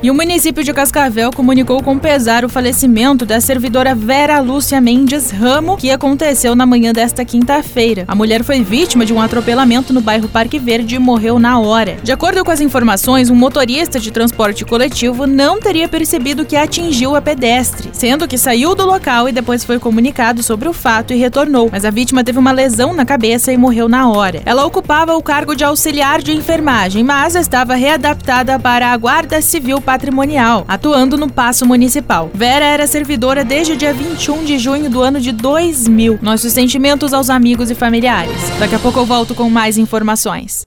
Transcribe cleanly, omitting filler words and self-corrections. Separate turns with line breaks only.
E o município de Cascavel comunicou com pesar o falecimento da servidora Vera Lúcia Mendes Ramo, que aconteceu na manhã desta quinta-feira. A mulher foi vítima de um atropelamento no bairro Parque Verde e morreu na hora. De acordo com as informações, um motorista de transporte coletivo não teria percebido que atingiu a pedestre, sendo que saiu do local e depois foi comunicado sobre o fato e retornou. Mas a vítima teve uma lesão na cabeça e morreu na hora. Ela ocupava o cargo de auxiliar de enfermagem, mas estava readaptada para a Guarda Civil Patrimonial, atuando no Paço Municipal. Vera era servidora desde o dia 21 de junho do ano de 2000. Nossos sentimentos aos amigos e familiares. Daqui a pouco eu volto com mais informações.